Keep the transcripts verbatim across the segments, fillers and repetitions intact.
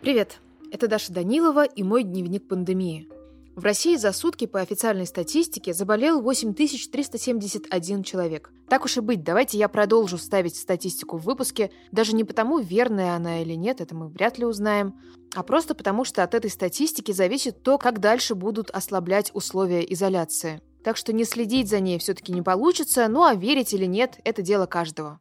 Привет, это Даша Данилова и мой дневник пандемии. В России за сутки по официальной статистике заболел восемь тысяч триста семьдесят один человек. Так уж и быть, давайте я продолжу ставить статистику в выпуске, даже не потому, верная она или нет, это мы вряд ли узнаем, а просто потому, что от этой статистики зависит то, как дальше будут ослаблять условия изоляции. Так что не следить за ней все-таки не получится, ну а верить или нет, это дело каждого.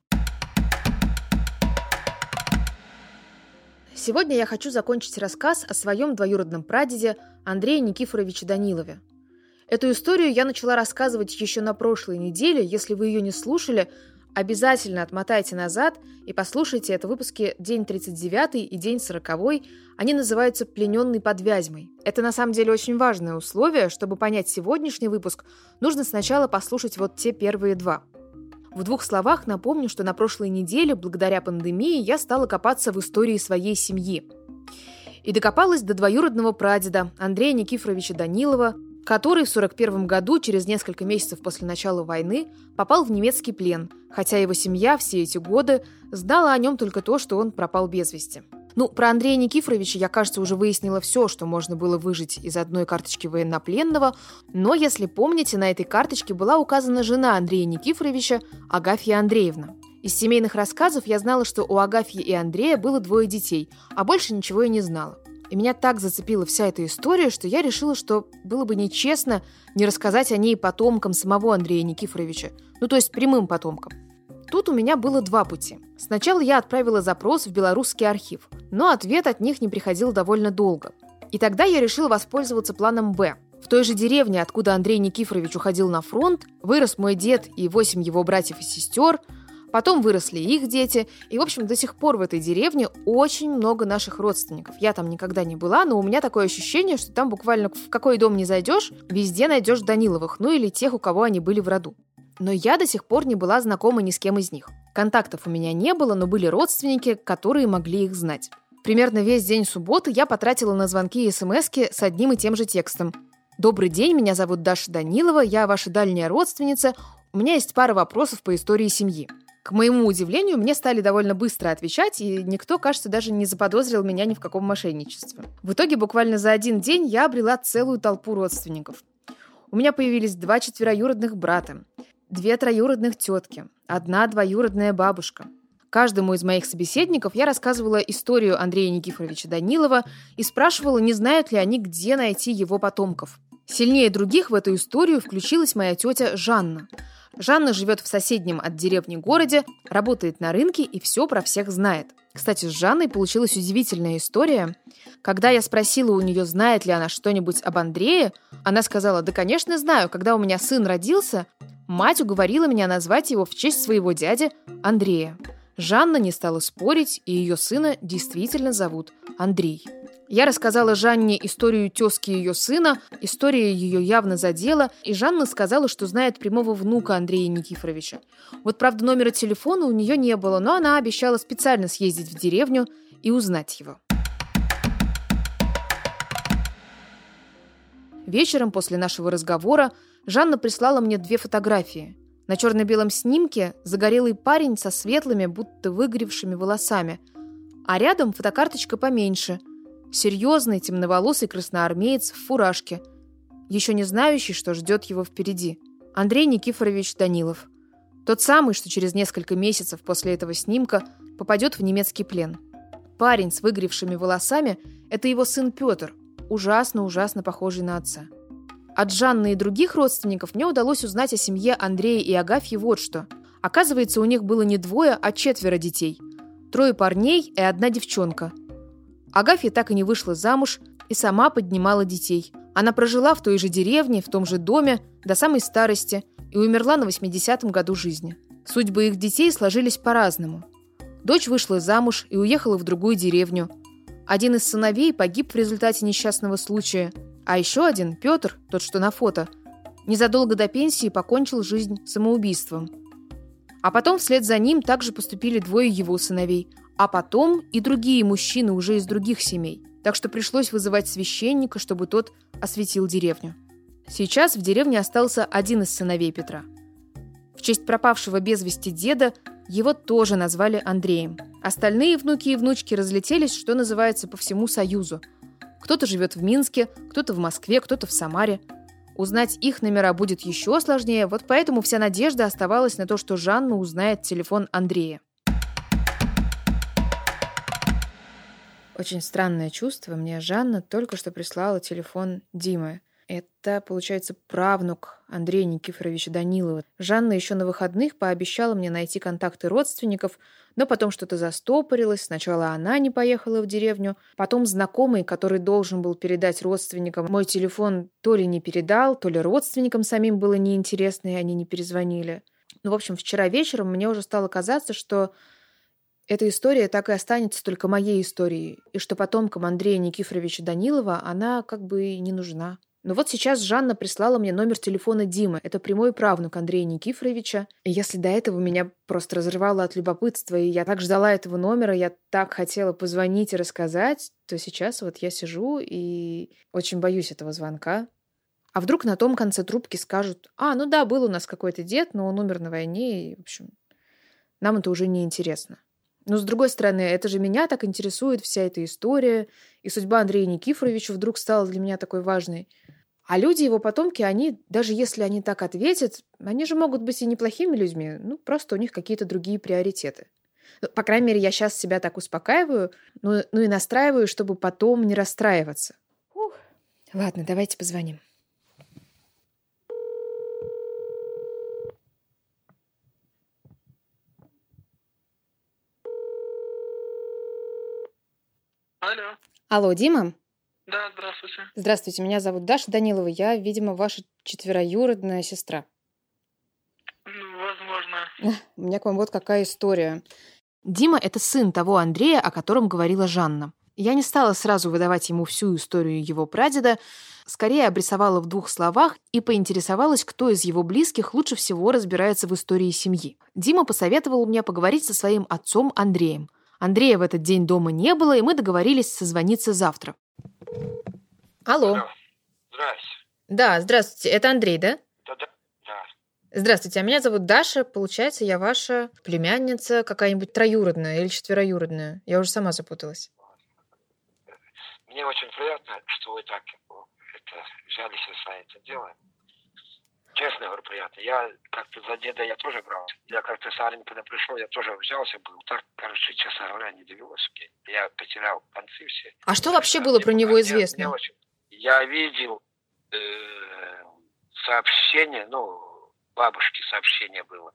Сегодня я хочу закончить рассказ о своем двоюродном прадеде Андрее Никифоровиче Данилове. Эту историю я начала рассказывать еще на прошлой неделе. Если вы ее не слушали, обязательно отмотайте назад и послушайте это выпуски день тридцать девятый и день сороковой. Они называются «Плененный под Вязьмой». Это на самом деле очень важное условие. Чтобы понять сегодняшний выпуск, нужно сначала послушать вот те первые два. В двух словах напомню, что на прошлой неделе, благодаря пандемии, я стала копаться в истории своей семьи. И докопалась до двоюродного прадеда Андрея Никифоровича Данилова, который в сорок первом году, через несколько месяцев после начала войны, попал в немецкий плен, хотя его семья все эти годы знала о нем только то, что он пропал без вести. Ну, про Андрея Никифоровича я, кажется, уже выяснила все, что можно было выжать из одной карточки военнопленного, но, если помните, на этой карточке была указана жена Андрея Никифоровича, Агафья Андреевна. Из семейных рассказов я знала, что у Агафьи и Андрея было двое детей, а больше ничего я не знала. И меня так зацепила вся эта история, что я решила, что было бы нечестно не рассказать о ней потомкам самого Андрея Никифоровича, ну то есть прямым потомкам. Тут у меня было два пути. Сначала я отправила запрос в белорусский архив, но ответ от них не приходил довольно долго. И тогда я решила воспользоваться планом «Б». В той же деревне, откуда Андрей Никифорович уходил на фронт, вырос мой дед и восемь его братьев и сестер, потом выросли их дети, и, в общем, до сих пор в этой деревне очень много наших родственников. Я там никогда не была, но у меня такое ощущение, что там буквально в какой дом не зайдешь, везде найдешь Даниловых, ну или тех, у кого они были в роду. Но я до сих пор не была знакома ни с кем из них. Контактов у меня не было, но были родственники, которые могли их знать. Примерно весь день субботы я потратила на звонки и смски с одним и тем же текстом. «Добрый день, меня зовут Даша Данилова, я ваша дальняя родственница, у меня есть пара вопросов по истории семьи». К моему удивлению, мне стали довольно быстро отвечать, и никто, кажется, даже не заподозрил меня ни в каком мошенничестве. В итоге буквально за один день я обрела целую толпу родственников. У меня появились два четвероюродных брата, две троюродных тетки, одна двоюродная бабушка. Каждому из моих собеседников я рассказывала историю Андрея Никифоровича Данилова и спрашивала, не знают ли они, где найти его потомков. Сильнее других в эту историю включилась моя тетя Жанна. Жанна живет в соседнем от деревни городе, работает на рынке и все про всех знает. Кстати, с Жанной получилась удивительная история. Когда я спросила у нее, знает ли она что-нибудь об Андрее, она сказала: «Да, конечно, знаю. Когда у меня сын родился, мать уговорила меня назвать его в честь своего дяди Андрея». Жанна не стала спорить, и ее сына действительно зовут Андрей. Я рассказала Жанне историю тезки ее сына, история ее явно задела, и Жанна сказала, что знает прямого внука Андрея Никифоровича. Вот, правда, номера телефона у нее не было, но она обещала специально съездить в деревню и узнать его. Вечером после нашего разговора Жанна прислала мне две фотографии. На черно-белом снимке загорелый парень со светлыми, будто выгоревшими волосами, а рядом фотокарточка поменьше – серьезный темноволосый красноармеец в фуражке, еще не знающий, что ждет его впереди. Андрей Никифорович Данилов. Тот самый, что через несколько месяцев после этого снимка попадет в немецкий плен. Парень с выгоревшими волосами – это его сын Петр, ужасно-ужасно похожий на отца. От Жанны и других родственников мне удалось узнать о семье Андрея и Агафьи вот что. Оказывается, у них было не двое, а четверо детей. Трое парней и одна девчонка. Агафья так и не вышла замуж и сама поднимала детей. Она прожила в той же деревне, в том же доме, до самой старости и умерла на восьмидесятом году жизни. Судьбы их детей сложились по-разному. Дочь вышла замуж и уехала в другую деревню. Один из сыновей погиб в результате несчастного случая, а еще один, Петр, тот, что на фото, незадолго до пенсии покончил жизнь самоубийством. А потом вслед за ним также поступили двое его сыновей, а потом и другие мужчины уже из других семей. Так что пришлось вызывать священника, чтобы тот осветил деревню. Сейчас в деревне остался один из сыновей Петра. В честь пропавшего без вести деда его тоже назвали Андреем. Остальные внуки и внучки разлетелись, что называется, по всему Союзу. Кто-то живет в Минске, кто-то в Москве, кто-то в Самаре. Узнать их номера будет еще сложнее, вот поэтому вся надежда оставалась на то, что Жанна узнает телефон Андрея. Очень странное чувство. Мне Жанна только что прислала телефон Димы. Это, получается, правнук Андрея Никифоровича Данилова. Жанна еще на выходных пообещала мне найти контакты родственников, но потом что-то застопорилось. Сначала она не поехала в деревню, потом знакомый, который должен был передать родственникам мой телефон, то ли не передал, то ли родственникам самим было неинтересно, и они не перезвонили. Ну, в общем, вчера вечером мне уже стало казаться, что эта история так и останется только моей историей, и что потомкам Андрея Никифоровича Данилова она как бы и не нужна. Но вот сейчас Жанна прислала мне номер телефона Димы. Это прямой правнук Андрея Никифоровича. И если до этого меня просто разрывало от любопытства, и я так ждала этого номера, я так хотела позвонить и рассказать, то сейчас вот я сижу и очень боюсь этого звонка. А вдруг на том конце трубки скажут: «А, ну да, был у нас какой-то дед, но он умер на войне, и, в общем, нам это уже не интересно». Но, с другой стороны, это же меня так интересует вся эта история, и судьба Андрея Никифоровича вдруг стала для меня такой важной. А люди, его потомки, они, даже если они так ответят, они же могут быть и неплохими людьми, ну, просто у них какие-то другие приоритеты. Ну, по крайней мере, я сейчас себя так успокаиваю, ну, ну и настраиваю, чтобы потом не расстраиваться. Ух. Ладно, давайте позвоним. Алло. Алло, Дима? Да, здравствуйте. Здравствуйте, меня зовут Даша Данилова, я, видимо, ваша четвероюродная сестра. Ну, возможно. У меня к вам вот какая история. Дима — это сын того Андрея, о котором говорила Жанна. Я не стала сразу выдавать ему всю историю его прадеда, скорее обрисовала в двух словах и поинтересовалась, кто из его близких лучше всего разбирается в истории семьи. Дима посоветовал мне поговорить со своим отцом Андреем. Андрея в этот день дома не было, и мы договорились созвониться завтра. Алло. Алло. Здрасте. Да, здравствуйте. Это Андрей, да? Да-да. Да. Здравствуйте, а меня зовут Даша. Получается, я ваша племянница какая-нибудь троюродная или четвероюродная. Я уже сама запуталась. Мне очень приятно, что вы так это, взялись за это дело. Честно говорю, приятно. Я как-то за деда я тоже брал. Я как-то с армии, когда пришел, я тоже взялся был. Так, короче, честно говоря, не довелось мне. Я потерял концы все. А что вообще было про него известно? Я, очень... я видел э, сообщение, ну, бабушке сообщение было,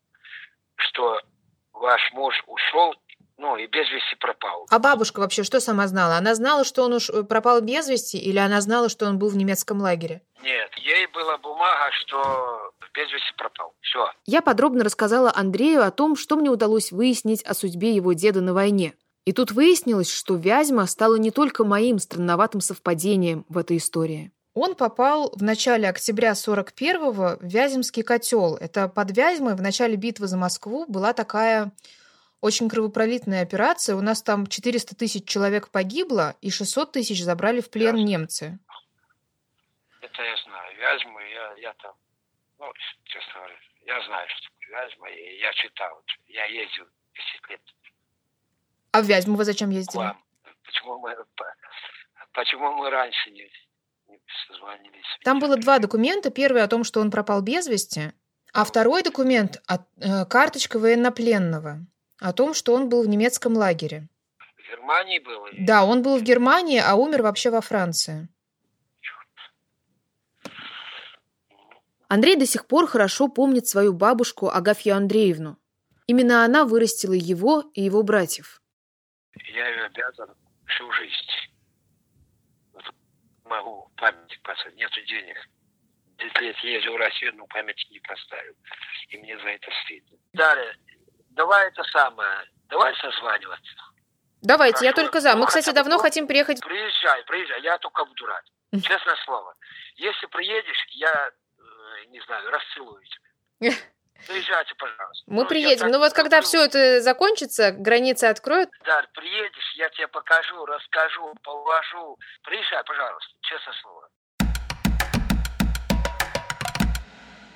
что ваш муж ушел, ну, и без вести пропал. А бабушка вообще что сама знала? Она знала, что он уж пропал без вести, или она знала, что он был в немецком лагере? Нет, ей была бумага, что без вести пропал. Все. Я подробно рассказала Андрею о том, что мне удалось выяснить о судьбе его деда на войне. И тут выяснилось, что Вязьма стала не только моим странноватым совпадением в этой истории. Он попал в начале октября сорок первого в Вяземский котел. Это под Вязьмой в начале битвы за Москву была такая очень кровопролитная операция. У нас там четыреста тысяч человек погибло, и шестьсот тысяч забрали в плен Вязьма. немцы. Это я знаю. Вязьму я, я там, ну, честно говоря, я знаю, что такое Вязьма, и я читал. Я ездил десять лет. А в Вязьму вы зачем ездили? Вам. Почему мы, почему мы раньше не, не созвонились? Там было два документа. Первый о том, что он пропал без вести, а второй документ – э, карточка военнопленного о том, что он был в немецком лагере. В Германии был? Да, он был в Германии, а умер вообще во Франции. Андрей до сих пор хорошо помнит свою бабушку Агафью Андреевну. Именно она вырастила его и его братьев. Я ее обязан всю жизнь. Могу памятник поставить. Нету денег. Десять лет ездил в Россию, но памятник не поставил. И мне за это стыдно. Далее. Давай это самое. Давай созваниваться. Давайте, Хорошо. я только за. Мы, Ну, кстати, хотя бы давно ну, хотим приехать. Приезжай, приезжай. Я только буду рад. Честное слово. Если приедешь, я, э, не знаю, расцелую тебя. Приезжайте, пожалуйста. Мы ну, приедем. Ну вот когда все это закончится, границы откроют. Да, приедешь, я тебе покажу, расскажу, положу. Приезжай, пожалуйста, честное слово.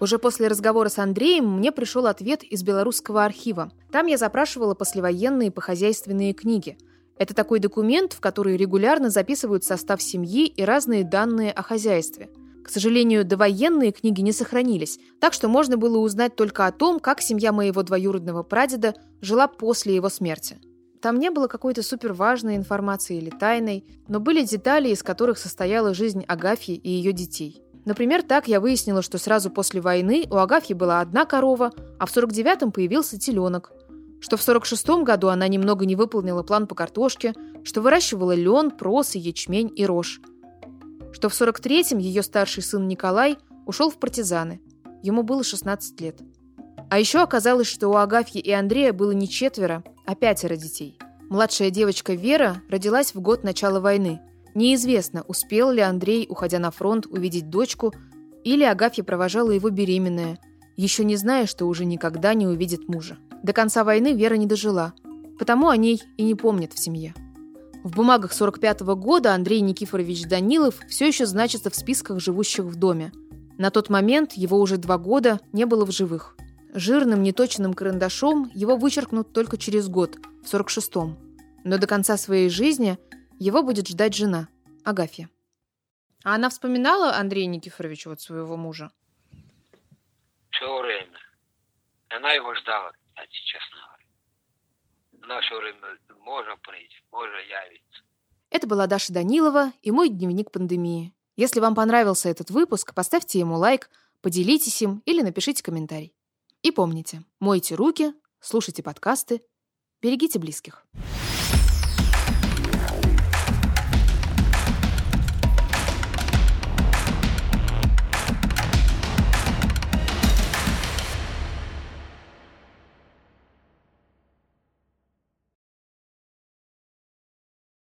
Уже после разговора с Андреем мне пришел ответ из Белорусского архива. Там я запрашивала послевоенные похозяйственные книги. Это такой документ, в который регулярно записывают состав семьи и разные данные о хозяйстве. К сожалению, довоенные книги не сохранились, так что можно было узнать только о том, как семья моего двоюродного прадеда жила после его смерти. Там не было какой-то суперважной информации или тайной, но были детали, из которых состояла жизнь Агафьи и ее детей. Например, так я выяснила, что сразу после войны у Агафьи была одна корова, а в сорок девятом появился теленок, что в сорок шестом году она немного не выполнила план по картошке, что выращивала лен, просы, ячмень и рожь, что в сорок третьем ее старший сын Николай ушел в партизаны. Ему было шестнадцать лет. А еще оказалось, что у Агафьи и Андрея было не четверо, а пятеро детей. Младшая девочка Вера родилась в год начала войны. Неизвестно, успел ли Андрей, уходя на фронт, увидеть дочку, или Агафья провожала его беременная, еще не зная, что уже никогда не увидит мужа. До конца войны Вера не дожила, потому о ней и не помнят в семье. В бумагах сорок пятого года Андрей Никифорович Данилов все еще значится в списках живущих в доме. На тот момент его уже два года не было в живых. Жирным неточным карандашом его вычеркнут только через год, в сорок шестом. Но до конца своей жизни его будет ждать жена, Агафья. А она вспоминала Андрея Никифоровича, вот своего мужа? Все время. Она его ждала, кстати, честно говоря. Она все время можно прийти, можно явиться. Это была Даша Данилова и мой дневник пандемии. Если вам понравился этот выпуск, поставьте ему лайк, поделитесь им или напишите комментарий. И помните, мойте руки, слушайте подкасты, берегите близких.